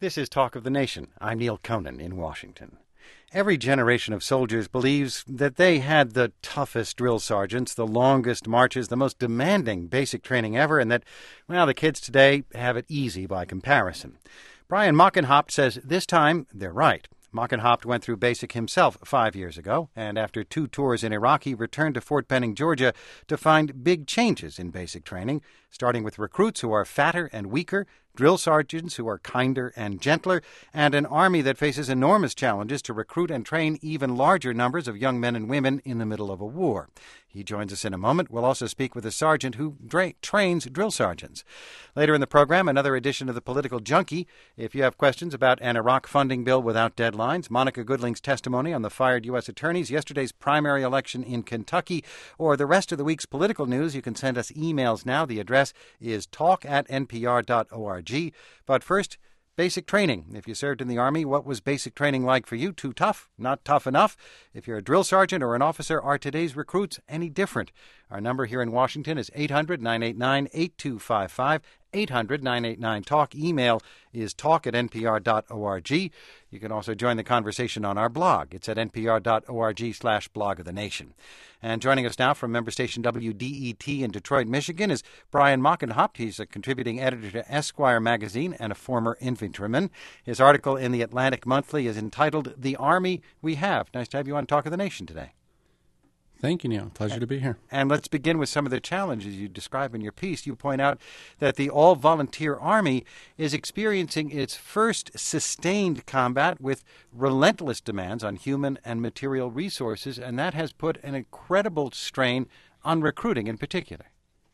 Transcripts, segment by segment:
This is Talk of the Nation. I'm Neil Conan in Washington. Every generation of soldiers believes that they had the toughest drill sergeants, the longest marches, the most demanding basic training ever, and that, well, the kids today have it easy by comparison. Brian Mockenhaupt says this time they're right. Mockenhaupt went through basic himself 5 years ago, and after 2 tours in Iraq, he returned to Fort Benning, Georgia, to find big changes in basic training, starting with recruits who are fatter and weaker, drill sergeants who are kinder and gentler, and an army that faces enormous challenges to recruit and train even larger numbers of young men and women in the middle of a war. He joins us in a moment. We'll also speak with a sergeant who trains drill sergeants. Later in the program, another edition of The Political Junkie. If you have questions about an Iraq funding bill without deadlines, Monica Goodling's testimony on the fired U.S. attorneys, yesterday's primary election in Kentucky, or the rest of the week's political news, you can send us emails now. The address is talk@npr.org. But first, basic training. If you served in the Army, what was basic training like for you? Too tough? Not tough enough? If you're a drill sergeant or an officer, are today's recruits any different? Our number here in Washington is 800-989-8255, 800-989-TALK. Email is talk@npr.org. You can also join the conversation on our blog. It's at npr.org/blog of the nation. And joining us now from member station WDET in Detroit, Michigan is Brian Mockenhaupt. He's a contributing editor to Esquire magazine and a former infantryman. His article in the Atlantic Monthly is entitled The Army We Have. Nice to have you on Talk of the Nation today. Thank you, Neil. Pleasure to be here. And let's begin with some of the challenges you describe in your piece. You point out that the all-volunteer Army is experiencing its first sustained combat with relentless demands on human and material resources, and that has put an incredible strain on recruiting in particular.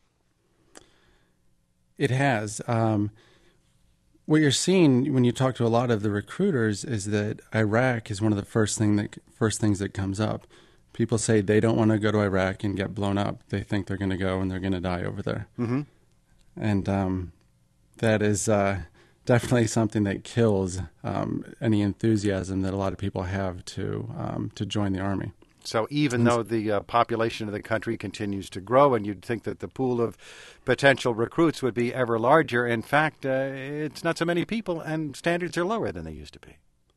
It has. What you're seeing when you talk to a lot of the recruiters is that Iraq is one of the first things that comes up. People say they don't want to go to Iraq and get blown up. They think they're going to go and they're going to die over there. Mm-hmm. And that is definitely something that kills any enthusiasm that a lot of people have to join the Army. So even though the population of the country continues to grow and you'd think that the pool of potential recruits would be ever larger, in fact, it's not so many people and standards are lower than they used to be.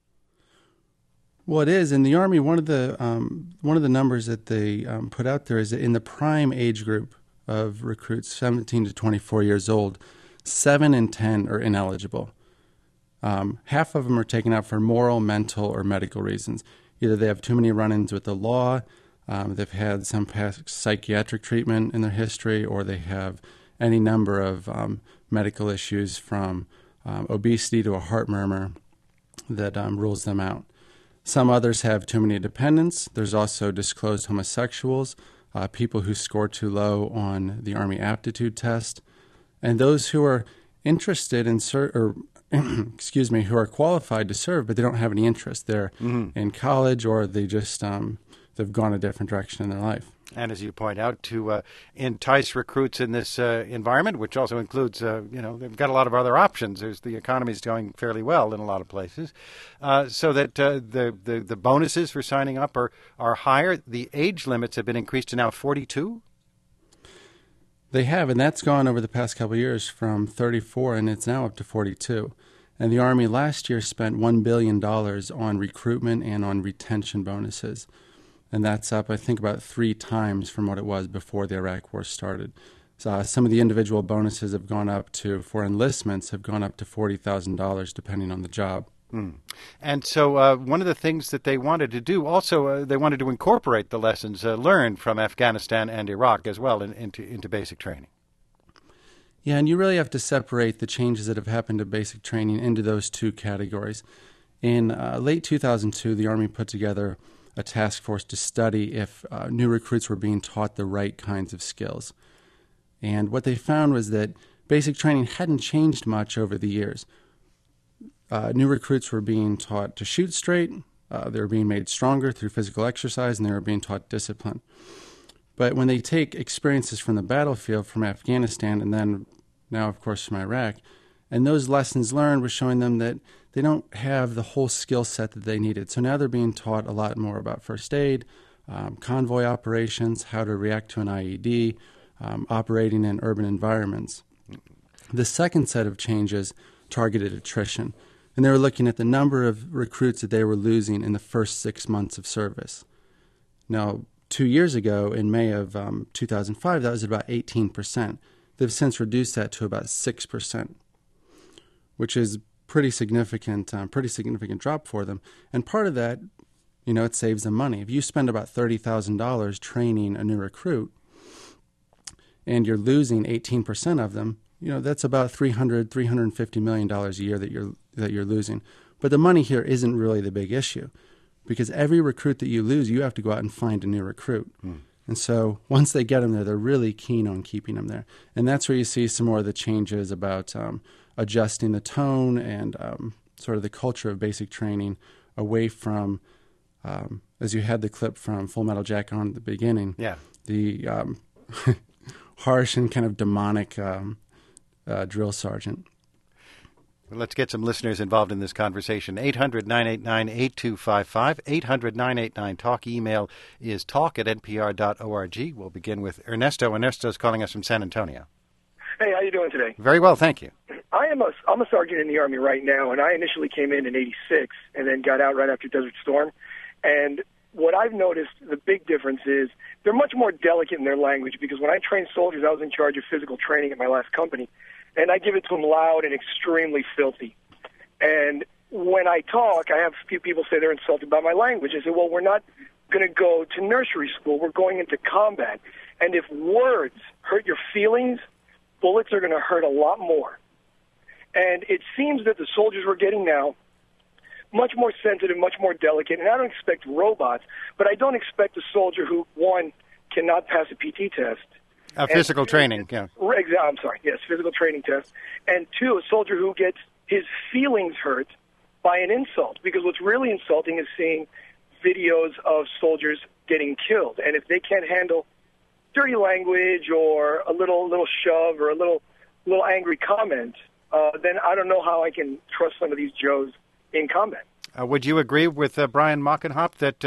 Well, it is. In the Army, one of the numbers that they put out there is that in the prime age group of recruits, 17 to 24 years old, 7 in 10 are ineligible. Half of them are taken out for moral, mental, or medical reasons. Either they have too many run-ins with the law, they've had some past psychiatric treatment in their history, or they have any number of medical issues from obesity to a heart murmur that rules them out. Some others have too many dependents. There's also disclosed homosexuals, people who score too low on the Army aptitude test, and those who are interested in who are qualified to serve, but they don't have any interest. They're in college, or they just they've gone a different direction in their life. And as you point out, to entice recruits in this environment, which also includes, they've got a lot of other options. The economy's going fairly well in a lot of places, so that the bonuses for signing up are higher. The age limits have been increased to now 42. They have, and that's gone over the past couple of years from 34, and it's now up to 42. And the Army last year spent $1 billion on recruitment and on retention bonuses. And that's up, I think, about 3 times from what it was before the Iraq War started. So, some of the individual bonuses have gone up for enlistments, have gone up to $40,000 depending on the job. And so one of the things that they wanted to do also, they wanted to incorporate the lessons learned from Afghanistan and Iraq as well into basic training. Yeah, and you really have to separate the changes that have happened to basic training into those 2 categories. In late 2002, the Army put together a task force to study if new recruits were being taught the right kinds of skills. And what they found was that basic training hadn't changed much over the years. New recruits were being taught to shoot straight, they were being made stronger through physical exercise, and they were being taught discipline. But when they take experiences from the battlefield, from Afghanistan, and then now, of course, from Iraq, and those lessons learned were showing them that they don't have the whole skill set that they needed. So now they're being taught a lot more about first aid, convoy operations, how to react to an IED, operating in urban environments. The second set of changes targeted attrition. And they were looking at the number of recruits that they were losing in the first 6 months of service. Now, 2 years ago, in May of 2005, that was about 18%. They've since reduced that to about 6%, which is pretty significant drop for them. And part of that, it saves them money. If you spend about $30,000 training a new recruit, and you're losing 18% of them, that's about $350 million a year that you're losing. But the money here isn't really the big issue, because every recruit that you lose, you have to go out and find a new recruit. And so once they get them there, they're really keen on keeping them there. And that's where you see some more of the changes about adjusting the tone and sort of the culture of basic training away from, as you had the clip from Full Metal Jacket on at the beginning, the harsh and kind of demonic drill sergeant. Well, let's get some listeners involved in this conversation. 800-989-8255, 800-989-TALK. Email is talk@npr.org. We'll begin with Ernesto. Ernesto's calling us from San Antonio. Hey, how you doing today? Very well, thank you. I'm a sergeant in the Army right now, and I initially came in '86 and then got out right after Desert Storm. And what I've noticed, the big difference is they're much more delicate in their language, because when I trained soldiers, I was in charge of physical training at my last company, and I give it to them loud and extremely filthy. And when I talk, I have a few people say they're insulted by my language. I say, well, we're not going to go to nursery school. We're going into combat. And if words hurt your feelings, bullets are going to hurt a lot more. And it seems that the soldiers we're getting now, much more sensitive, much more delicate. And I don't expect robots, but I don't expect a soldier who, one, cannot pass a PT test. Physical training, yeah. I'm sorry, yes, physical training test. And two, a soldier who gets his feelings hurt by an insult. Because what's really insulting is seeing videos of soldiers getting killed. And if they can't handle dirty language or a little shove or a little angry comment, then I don't know how I can trust some of these Joes in combat. Would you agree with Brian Mockenhop that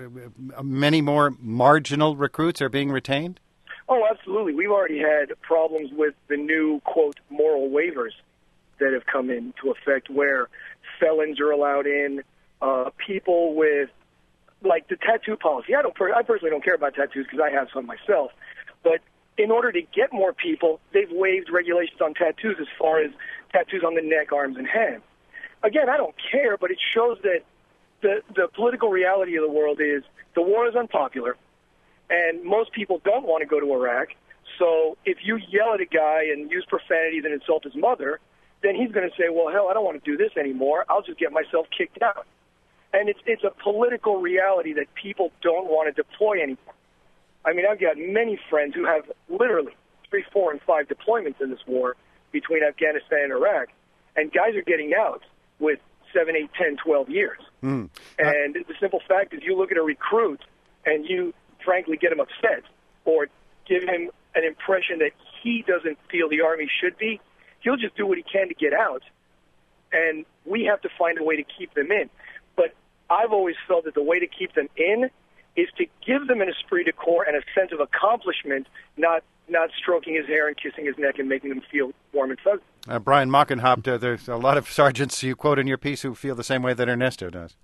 many more marginal recruits are being retained? Oh, absolutely. We've already had problems with the new, quote, moral waivers that have come into effect, where felons are allowed in, people with, like, the tattoo policy. I personally don't care about tattoos because I have some myself. But in order to get more people, they've waived regulations on tattoos as far as tattoos on the neck, arms, and hands. Again, I don't care, but it shows that the political reality of the world is the war is unpopular, and most people don't want to go to Iraq. So if you yell at a guy and use profanities and insult his mother, then he's going to say, well, hell, I don't want to do this anymore. I'll just get myself kicked out. And it's a political reality that people don't want to deploy anymore. I mean, I've got many friends who have literally 3, 4, and 5 deployments in this war between Afghanistan and Iraq, and guys are getting out with 7, 8, 10, 12 years. And the simple fact is, you look at a recruit and you frankly get him upset or give him an impression that he doesn't feel the Army should be, he'll just do what he can to get out, and we have to find a way to keep them in. But I've always felt that the way to keep them in is to give them an esprit de corps and a sense of accomplishment, not stroking his hair and kissing his neck and making them feel warm and fuzzy. Brian Mockenhop, there's a lot of sergeants you quote in your piece who feel the same way that Ernesto does.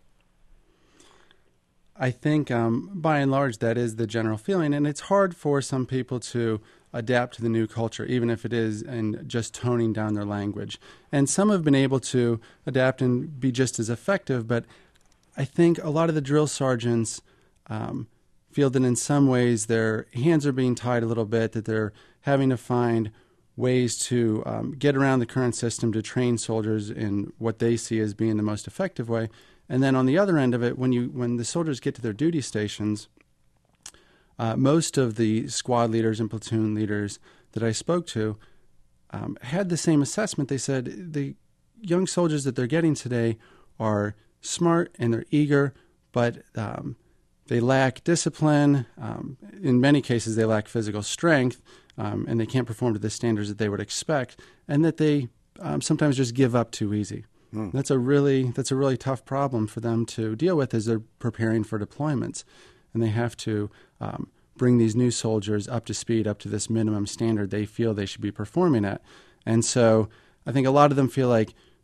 I think, by and large, that is the general feeling, and it's hard for some people to adapt to the new culture, even if it is in just toning down their language. And some have been able to adapt and be just as effective, but I think a lot of the drill sergeants feel that in some ways their hands are being tied a little bit, that they're having to find ways to get around the current system to train soldiers in what they see as being the most effective way. And then on the other end of it, when the soldiers get to their duty stations, most of the squad leaders and platoon leaders that I spoke to had the same assessment. They said the young soldiers that they're getting today are smart and they're eager, but they lack discipline. In many cases, they lack physical strength, and they can't perform to the standards that they would expect, and that they sometimes just give up too easy. That's a really tough problem for them to deal with as they're preparing for deployments, and they have to bring these new soldiers up to speed, up to this minimum standard they feel they should be performing at. And so I think a lot of them feel like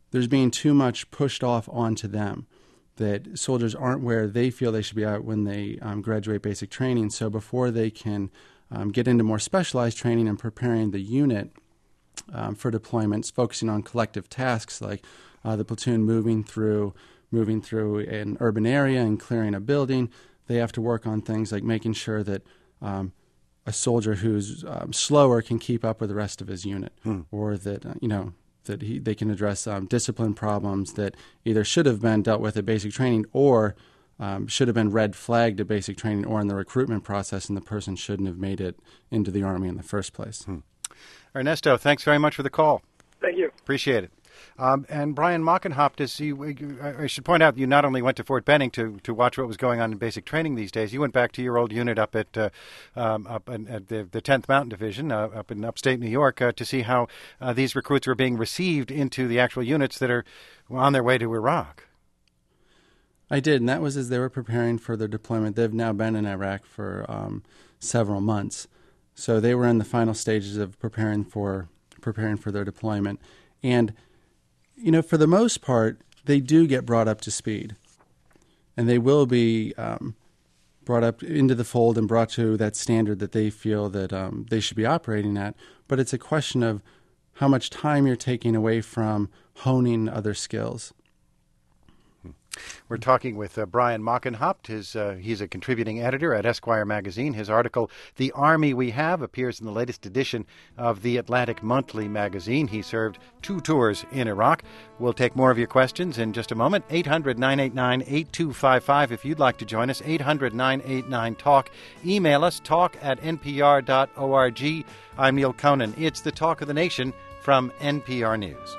there's being too much pushed off onto them, that soldiers aren't where they feel they should be at when they graduate basic training. So before they can get into more specialized training and preparing the unit for deployments, focusing on collective tasks like the platoon moving through an urban area and clearing a building, they have to work on things like making sure that a soldier who's slower can keep up with the rest of his unit, or that they can address discipline problems that either should have been dealt with at basic training or should have been red flagged at basic training or in the recruitment process, and the person shouldn't have made it into the Army in the first place. Ernesto, thanks very much for the call. Thank you. Appreciate it. And Brian Mockenhaupt, I should point out, you not only went to Fort Benning to watch what was going on in basic training these days, you went back to your old unit up at the 10th Mountain Division up in upstate New York to see how these recruits were being received into the actual units that are on their way to Iraq. I did, and that was as they were preparing for their deployment. They've now been in Iraq for several months, so they were in the final stages of preparing for their deployment. And for the most part, they do get brought up to speed, and they will be brought up into the fold and brought to that standard that they feel that they should be operating at. But it's a question of how much time you're taking away from honing other skills. We're talking with Brian Mockenhaupt. He's a contributing editor at Esquire magazine. His article, "The Army We Have," appears in the latest edition of the Atlantic Monthly magazine. He served 2 tours in Iraq. We'll take more of your questions in just a moment. 800-989-8255 if you'd like to join us. 800-989-TALK. Email us, talk@npr.org. I'm Neil Conan. It's the Talk of the Nation from NPR News.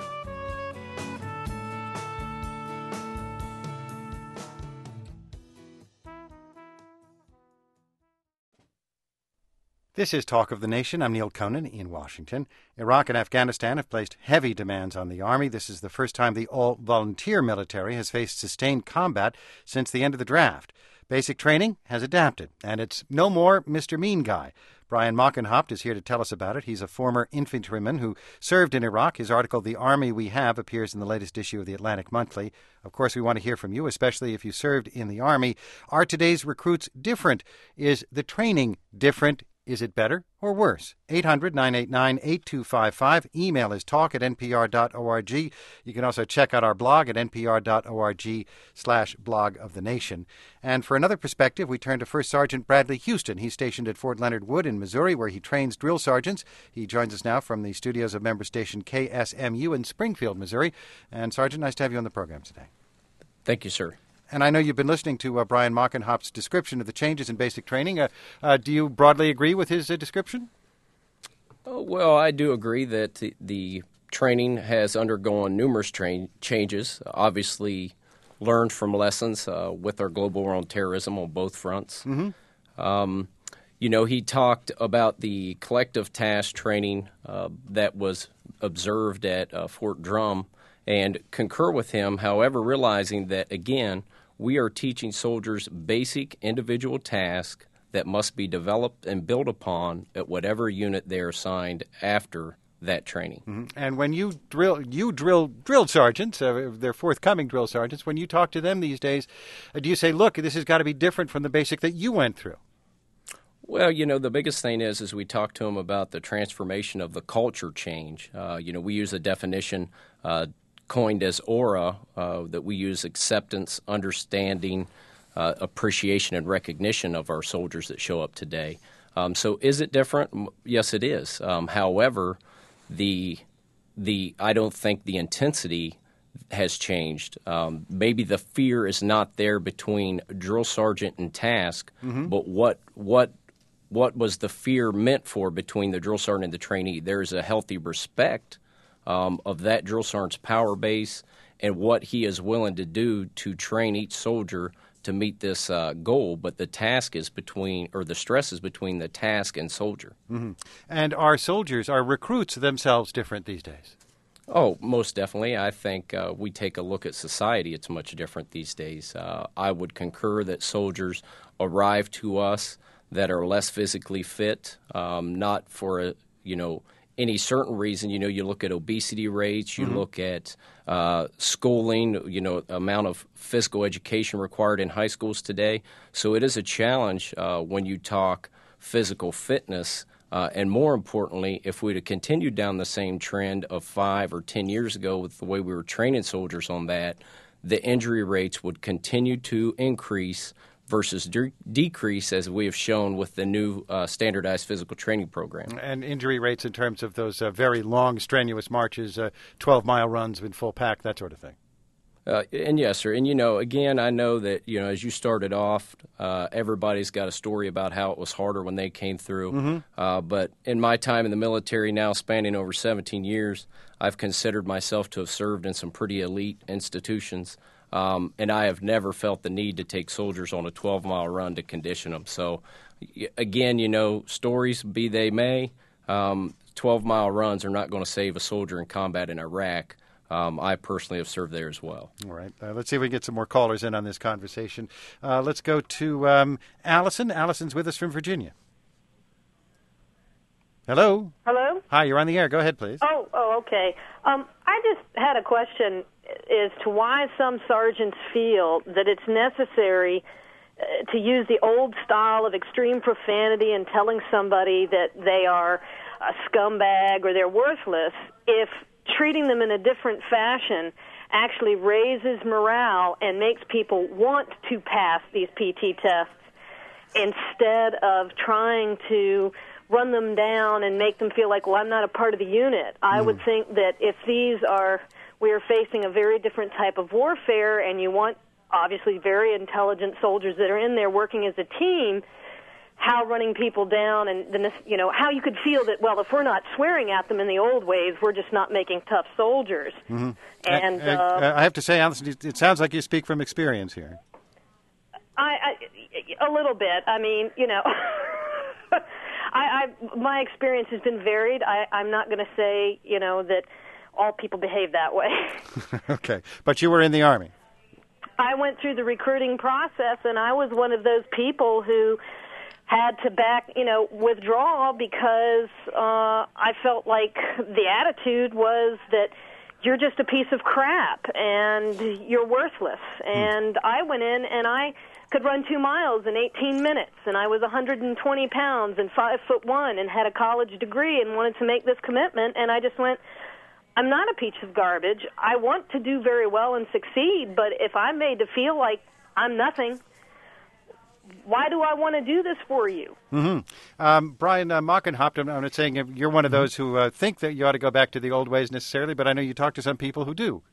This is Talk of the Nation. I'm Neil Conan in Washington. Iraq and Afghanistan have placed heavy demands on the Army. This is the first time the all-volunteer military has faced sustained combat since the end of the draft. Basic training has adapted, and it's no more Mr. Mean Guy. Brian Mockenhaupt is here to tell us about it. He's a former infantryman who served in Iraq. His article, "The Army We Have," appears in the latest issue of the Atlantic Monthly. Of course, we want to hear from you, especially if you served in the Army. Are today's recruits different? Is the training different? Is it better or worse? 800-989-8255. Email is talk@npr.org. You can also check out our blog at npr.org/blog of the nation. And for another perspective, we turn to First Sergeant Bradley Houston. He's stationed at Fort Leonard Wood in Missouri, where he trains drill sergeants. He joins us now from the studios of member station KSMU in Springfield, Missouri. And Sergeant, nice to have you on the program today. Thank you, sir. And I know you've been listening to Brian Mockenhaupt's description of the changes in basic training. Do you broadly agree with his description? Well, I do agree that the training has undergone numerous changes, obviously learned from lessons with our global war on terrorism on both fronts. Mm-hmm. He talked about the collective task training that was observed at Fort Drum and concur with him, however, realizing that, again, we are teaching soldiers basic individual tasks that must be developed and built upon at whatever unit they are assigned after that training. Mm-hmm. And when you drill sergeants, they're forthcoming drill sergeants, when you talk to them these days, do you say, look, this has got to be different from the basic that you went through? Well, the biggest thing is we talk to them about the transformation of the culture change. We use a definition coined as AURA, that we use: acceptance, understanding, appreciation, and recognition of our soldiers that show up today. So is it different? Yes, it is. However, I don't think the intensity has changed. Maybe the fear is not there between drill sergeant and task, mm-hmm. but what was the fear meant for between the drill sergeant and the trainee? There is a healthy respect of that drill sergeant's power base and what he is willing to do to train each soldier to meet this goal. But the stress is between the task and soldier. Mm-hmm. And are recruits themselves different these days? Oh, most definitely. I think we take a look at society, it's much different these days. I would concur that soldiers arrive to us that are less physically fit, not for any certain reason. You look at obesity rates, you look at schooling, amount of physical education required in high schools today. So it is a challenge when you talk physical fitness. And more importantly, if we'd have continued down the same trend of 5 or 10 years ago with the way we were training soldiers on that, the injury rates would continue to increase versus decrease, as we have shown with the new standardized physical training program. And injury rates in terms of those very long, strenuous marches, 12-mile runs in full pack, that sort of thing. And yes, sir. And, again, I know that, as you started off, everybody's got a story about how it was harder when they came through. But in my time in the military now spanning over 17 years, I've considered myself to have served in some pretty elite institutions. And I have never felt the need to take soldiers on a 12-mile run to condition them. So, again, stories be they may, 12-mile runs are not going to save a soldier in combat in Iraq. I personally have served there as well. All right. Let's see if we can get some more callers in on this conversation. Let's go to Allison. Allison's with us from Virginia. Hello? Hello? Hi, you're on the air. Go ahead, please. Oh, okay. I just had a question as to why some sergeants feel that it's necessary to use the old style of extreme profanity and telling somebody that they are a scumbag or they're worthless if treating them in a different fashion actually raises morale and makes people want to pass these PT tests instead of trying to run them down and make them feel like, well, I'm not a part of the unit. I would think that if we are facing a very different type of warfare and you want obviously very intelligent soldiers that are in there working as a team, how running people down and how you could feel that, well, if we're not swearing at them in the old ways, we're just not making tough soldiers. And I have to say, Allison, it sounds like you speak from experience here. A little bit. I mean, my experience has been varied. I'm not going to say, that all people behave that way. Okay. But you were in the Army. I went through the recruiting process, and I was one of those people who had to withdraw because I felt like the attitude was that you're just a piece of crap and you're worthless. And I went in and I could run 2 miles in 18 minutes, and I was 120 pounds and 5'1" and had a college degree and wanted to make this commitment, and I just went, I'm not a piece of garbage. I want to do very well and succeed, but if I'm made to feel like I'm nothing, why do I want to do this for you? Brian Mockenhaupt, I'm not saying you're one of those who think that you ought to go back to the old ways necessarily, but I know you talk to some people who do.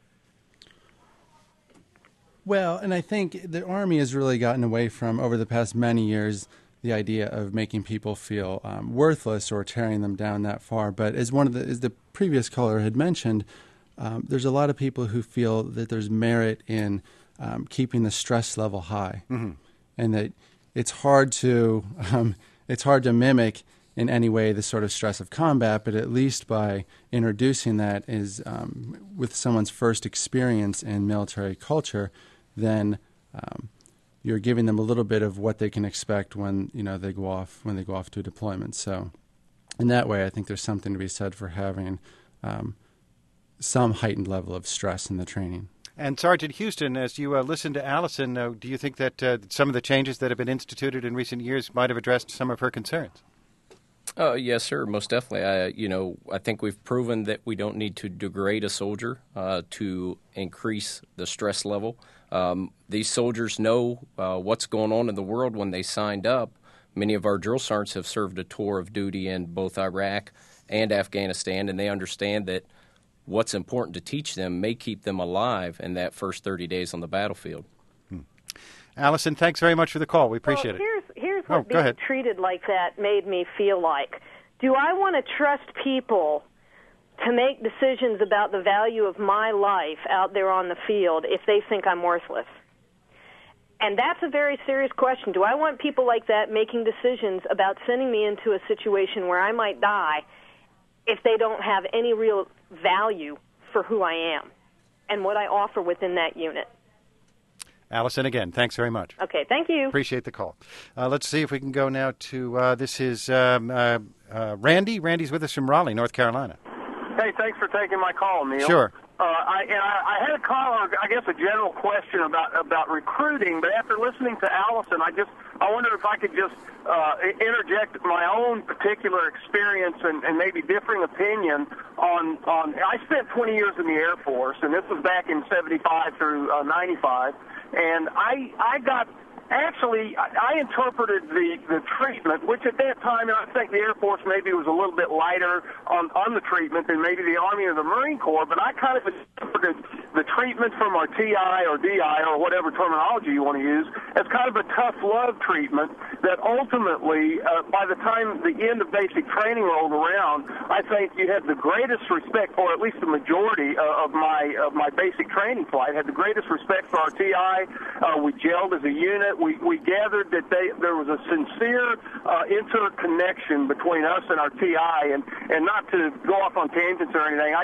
Well, and I think the Army has really gotten away from, over the past many years, the idea of making people feel worthless or tearing them down that far. But as the previous caller had mentioned, there's a lot of people who feel that there's merit in keeping the stress level high, and that it's hard to mimic in any way the sort of stress of combat. But at least by introducing that is with someone's first experience in military culture, then you're giving them a little bit of what they can expect when they go off to a deployment. So in that way, I think there's something to be said for having some heightened level of stress in the training. And Sergeant Houston, as you listen to Allison, do you think that some of the changes that have been instituted in recent years might have addressed some of her concerns? Yes, sir, most definitely. I think we've proven that we don't need to degrade a soldier to increase the stress level. These soldiers know what's going on in the world when they signed up. Many of our drill sergeants have served a tour of duty in both Iraq and Afghanistan, and they understand that what's important to teach them may keep them alive in that first 30 days on the battlefield. Allison, thanks very much for the call. We appreciate it. Here's what being treated like that made me feel like. Do I want to trust people to make decisions about the value of my life out there on the field if they think I'm worthless? And that's a very serious question. Do I want people like that making decisions about sending me into a situation where I might die if they don't have any real value for who I am and what I offer within that unit? Allison, again, thanks very much. Okay, thank you. Appreciate the call. Let's see if we can go now to, this is Randy's with us from Raleigh, North Carolina. Hey, thanks for taking my call, Neil. Sure. I had a call, I guess, a general question about recruiting, but after listening to Allison, I wonder if I could just interject my own particular experience and maybe differing opinion on. I spent 20 years in the Air Force, and this was back in 75 through 95, and I got. Actually, I interpreted the treatment, which at that time, I think the Air Force maybe was a little bit lighter on the treatment than maybe the Army or the Marine Corps, but I kind of interpreted the treatment from our TI or DI or whatever terminology you want to use as kind of a tough love treatment that ultimately, by the time the end of basic training rolled around, I think you had the greatest respect, or at least the majority of my basic training flight had the greatest respect for our TI. We gelled as a unit. We gathered that there was a sincere interconnection between us and our TI, and not to go off on tangents or anything.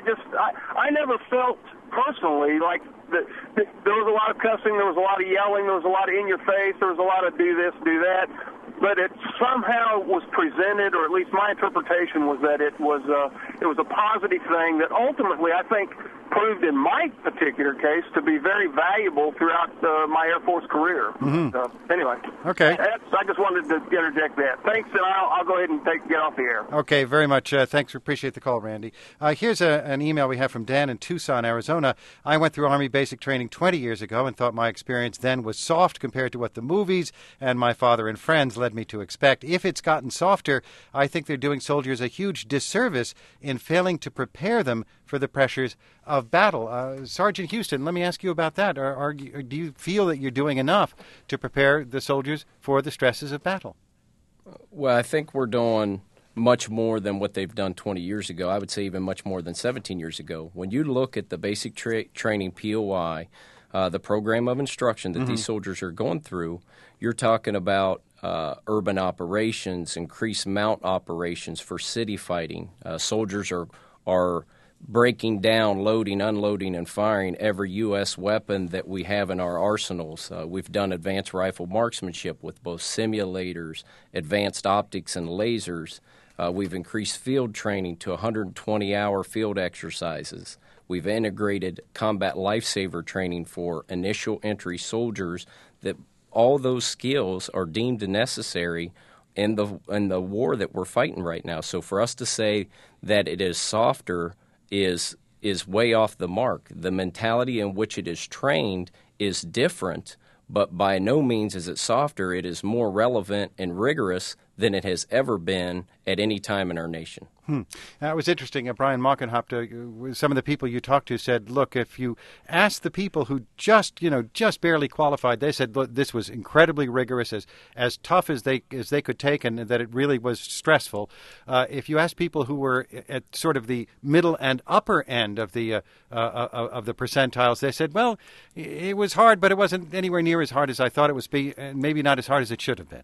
I never felt personally like there was a lot of cussing, there was a lot of yelling, there was a lot of in your face, there was a lot of do this, do that. But it somehow was presented, or at least my interpretation was that it was a positive thing that ultimately I think proved in my particular case to be very valuable throughout my Air Force career. Mm-hmm. Anyway, okay. I just wanted to interject that. Thanks, and I'll go ahead and get off the air. Okay, very much. Thanks. Appreciate the call, Randy. Here's an email we have from Dan in Tucson, Arizona. I went through Army basic training 20 years ago and thought my experience then was soft compared to what the movies and my father and friends led me to expect. If it's gotten softer, I think they're doing soldiers a huge disservice in failing to prepare them for the pressures of battle. Sergeant Houston, let me ask you about that. Do you feel that you're doing enough to prepare the soldiers for the stresses of battle? Well, I think we're doing much more than what they've done 20 years ago. I would say even much more than 17 years ago. When you look at the basic training POI, the program of instruction that these soldiers are going through, you're talking about urban operations, increased mount operations for city fighting. Soldiers are breaking down, loading, unloading, and firing every U.S. weapon that we have in our arsenals. We've done advanced rifle marksmanship with both simulators, advanced optics, and lasers. We've increased field training to 120-hour field exercises. We've integrated combat lifesaver training for initial entry soldiers. That all those skills are deemed necessary in the war that we're fighting right now. So for us to say that it is softer is way off the mark. The mentality in which it is trained is different, but by no means is it softer. It is more relevant and rigorous than it has ever been at any time in our nation. It was interesting. Brian Mockenhaupt, some of the people you talked to said, look, if you ask the people who just barely qualified, they said, look, this was incredibly rigorous, as tough as they could take, and that it really was stressful. If you ask people who were at sort of the middle and upper end of the percentiles, they said, well, it was hard, but it wasn't anywhere near as hard as I thought it was, and maybe not as hard as it should have been.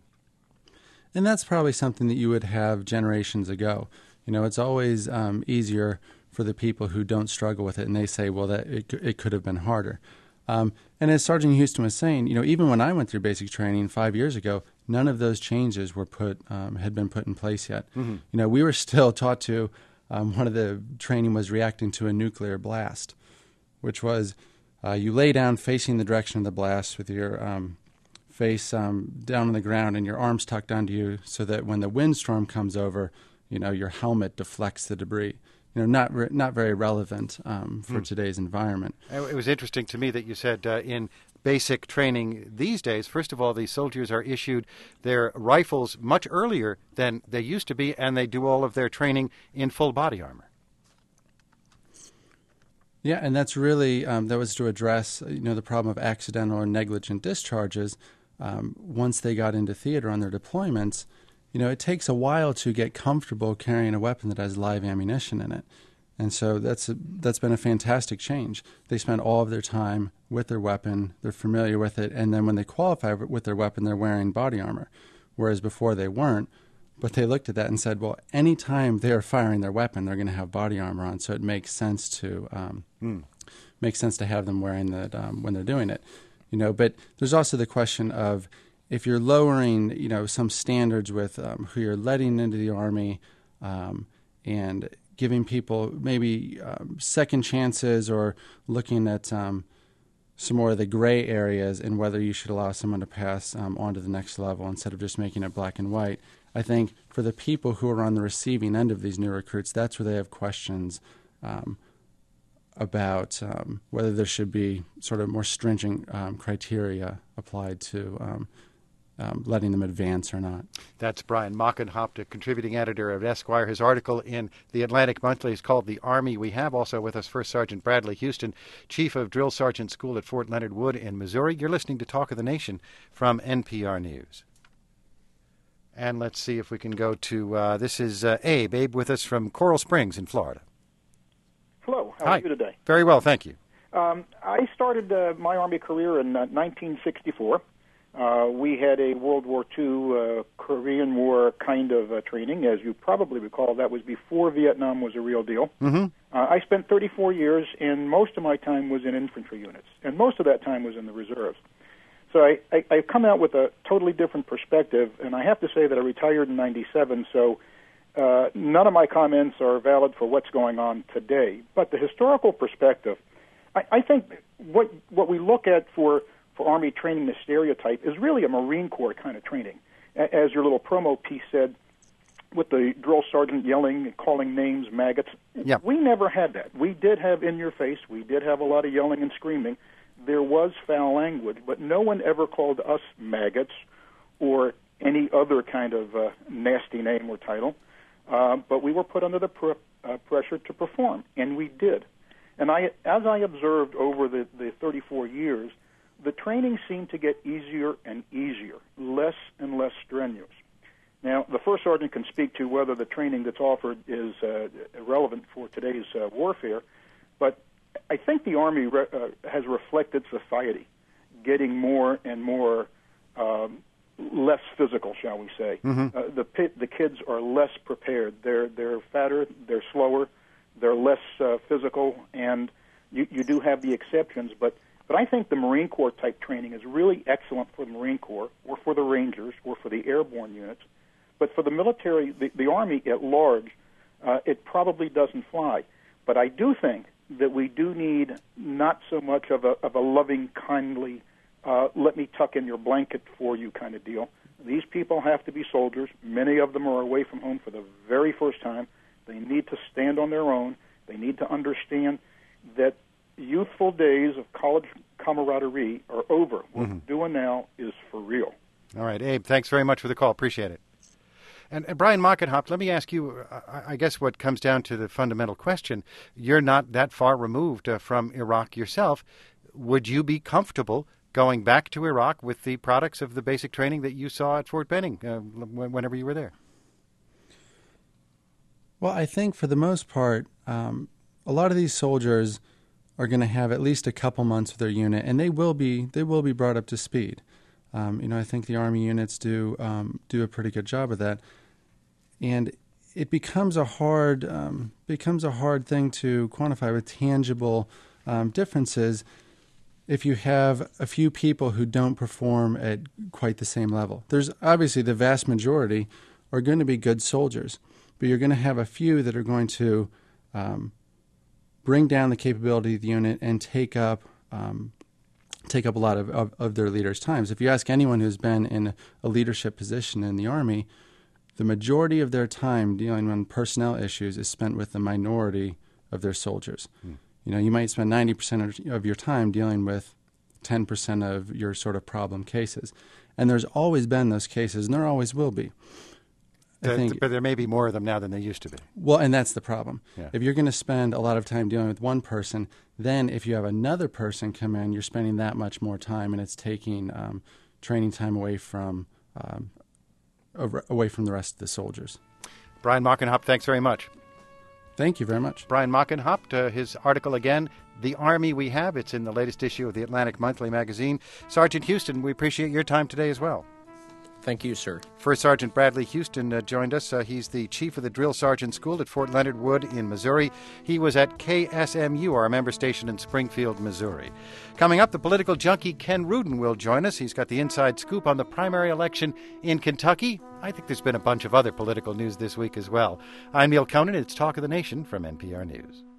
And that's probably something that you would have generations ago. It's always easier for the people who don't struggle with it, and they say, well, that it could have been harder. And as Sergeant Houston was saying, even when I went through basic training 5 years ago, none of those changes were had been put in place yet. Mm-hmm. We were still taught to, one of the training was reacting to a nuclear blast, which was you lay down facing the direction of the blast with your face down on the ground and your arms tucked under you so that when the windstorm comes over, your helmet deflects the debris. Not very relevant for today's environment. It was interesting to me that you said in basic training these days, first of all, these soldiers are issued their rifles much earlier than they used to be, and they do all of their training in full body armor. Yeah, and that's really, that was to address, the problem of accidental or negligent discharges. Once they got into theater on their deployments, it takes a while to get comfortable carrying a weapon that has live ammunition in it. And so that's been a fantastic change. They spend all of their time with their weapon, they're familiar with it, and then when they qualify with their weapon, they're wearing body armor, whereas before they weren't. But they looked at that and said, well, any time they are firing their weapon, they're going to have body armor on, so it makes sense to have them wearing that when they're doing it. But there's also the question of if you're lowering, some standards with who you're letting into the Army, and giving people maybe second chances, or looking at some more of the gray areas and whether you should allow someone to pass on to the next level instead of just making it black and white. I think for the people who are on the receiving end of these new recruits, that's where they have questions about whether there should be sort of more stringent criteria applied to letting them advance or not. That's Brian Mockenhaupt, a contributing editor of Esquire. His article in the Atlantic Monthly is called "The Army We Have." Also with us, First Sergeant Bradley Houston, Chief of Drill Sergeant School at Fort Leonard Wood in Missouri. You're listening to Talk of the Nation from NPR News. And let's see if we can go to, this is Abe. Abe with us from Coral Springs in Florida. Hello, how Hi. are you today? Very well, thank you. I started my Army career in 1964. We had a World War II Korean War kind of training. As you probably recall, that was before Vietnam was a real deal. Mm-hmm. I spent 34 years, and most of my time was in infantry units, and most of that time was in the reserves. So I've come out with a totally different perspective, and I have to say that I retired in 97, so none of my comments are valid for what's going on today. But the historical perspective, I think what we look at for Army training, the stereotype, is really a Marine Corps kind of training. As your little promo piece said, with the drill sergeant yelling and calling names, maggots. Yep. We never had that. We did have in your face. We did have a lot of yelling and screaming. There was foul language, but no one ever called us maggots or any other kind of nasty name or title. But we were put under the pressure to perform, and we did. And as I observed over the 34 years, the training seemed to get easier and easier, less and less strenuous. Now, the first sergeant can speak to whether the training that's offered is relevant for today's warfare, but I think the Army has reflected society, getting more and more less physical, shall we say. Mm-hmm. The kids are less prepared. They're fatter, they're slower, they're less physical, and you do have the exceptions, but I think the Marine Corps type training is really excellent for the Marine Corps or for the Rangers or for the airborne units. But for the military, the Army at large, it probably doesn't fly. But I do think that we do need not so much of a loving, kindly, let me tuck in your blanket for you kind of deal. These people have to be soldiers. Many of them are away from home for the very first time. They need to stand on their own. They need to understand that youthful days of college camaraderie are over. What we're doing now is for real. All right, Abe, thanks very much for the call. Appreciate it. And Brian Mockenhaupt, let me ask you, I guess what comes down to the fundamental question, you're not that far removed from Iraq yourself. Would you be comfortable going back to Iraq with the products of the basic training that you saw at Fort Benning whenever you were there? Well, I think for the most part, a lot of these soldiers are going to have at least a couple months with their unit, and they will be brought up to speed. I think the Army units do a pretty good job of that, and it becomes a hard thing to quantify with tangible differences if you have a few people who don't perform at quite the same level. There's obviously the vast majority are going to be good soldiers, but you're going to have a few that are going to bring down the capability of the unit and take up a lot of their leaders' times. If you ask anyone who's been in a leadership position in the Army, the majority of their time dealing with personnel issues is spent with the minority of their soldiers. You might spend 90% of your time dealing with 10% of your sort of problem cases. And there's always been those cases, and there always will be. But there may be more of them now than there used to be. Well, and that's the problem. Yeah. If you're going to spend a lot of time dealing with one person, then if you have another person come in, you're spending that much more time, and it's taking training time away from the rest of the soldiers. Brian Mockenhaupt, thanks very much. Thank you very much. Brian Mockenhaupt, his article again, The Army We Have. It's in the latest issue of the Atlantic Monthly magazine. Sergeant Houston, we appreciate your time today as well. Thank you, sir. First Sergeant Bradley Houston joined us. He's the chief of the Drill Sergeant School at Fort Leonard Wood in Missouri. He was at KSMU, our member station in Springfield, Missouri. Coming up, the political junkie Ken Rudin will join us. He's got the inside scoop on the primary election in Kentucky. I think there's been a bunch of other political news this week as well. I'm Neil Conan. It's Talk of the Nation from NPR News.